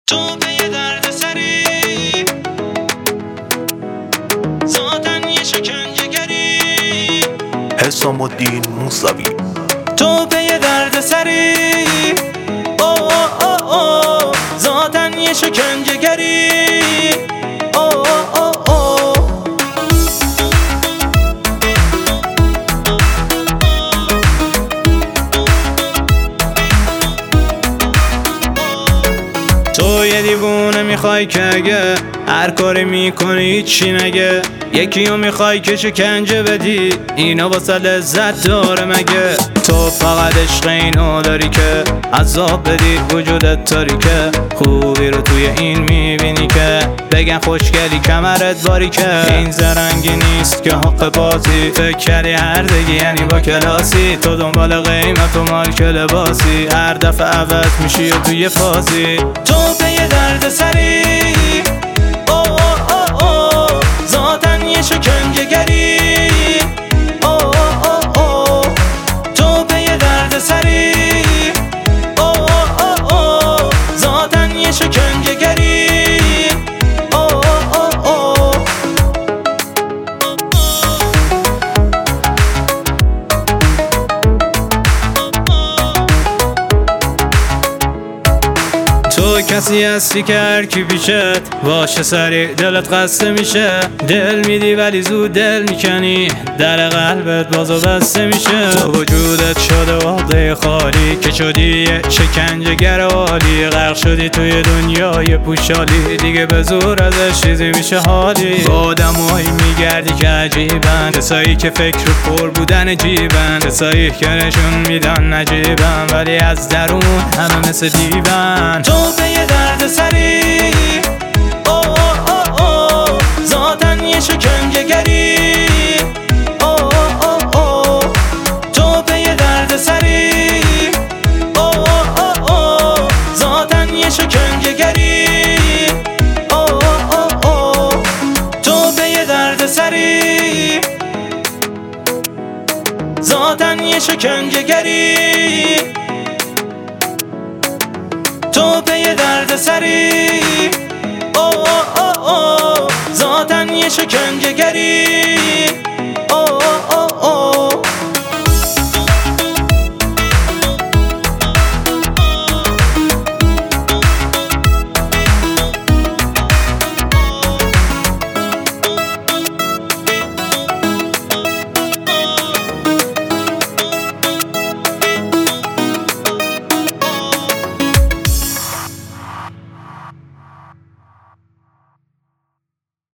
تو به درد سری ذاتن یه شکنجه‌گری حسام الدین موسوی. تو به درد سری ذاتن یه شکنجه‌گری تو یه دیوونه میخوای که اگه هر کاری میکنی هیچی نگه، یکی رو میخوای که شکنجه بدی، اینا واسه لذت داره مگه؟ تو فقط عشق اینو داری که عذاب بدی وجودت تاریکه، خوبی رو توی این میبینی که بگن خوشگلی کمرت باریکه. این زرنگی نیست که حق بازی، فکر کردی هردگی یعنی با کلاسی، تو دنبال قیمت و مارک لباسی، هر دفعه عوض میشی و توی فازی. تو به یه درد سری ذاتن یه شکنجه‌گری تو به یه درد سری ذاتن یه شکنجه‌گری تو کسی هستی که هر کی پیشت باشه سریع دلت قصه میشه، دل میدی ولی زود دل میکنی، در قلبت بازو بسته میشه. تو وجودت شده واقع خالی که شدی یه شکنجه‌گر عالی، غرق شدی توی دنیای پوشالی، دیگه به زور ازش چیزی میشه حالی. با آدمایی میگردی که عجیبن، کسایی که فکر رو پر بودن جیبن، کسایی که نشون میدن نجیبن ولی از درون همه مثل دیوان. تو به یه درد سری ذاتن یه شکنجه‌گری تو به یه درد سری ذاتن یه شکنجه‌گری تو به یه درد سری ذاتن یه شکنجه‌گری تو به یه درد سری ذاتن یه شکنجه‌گری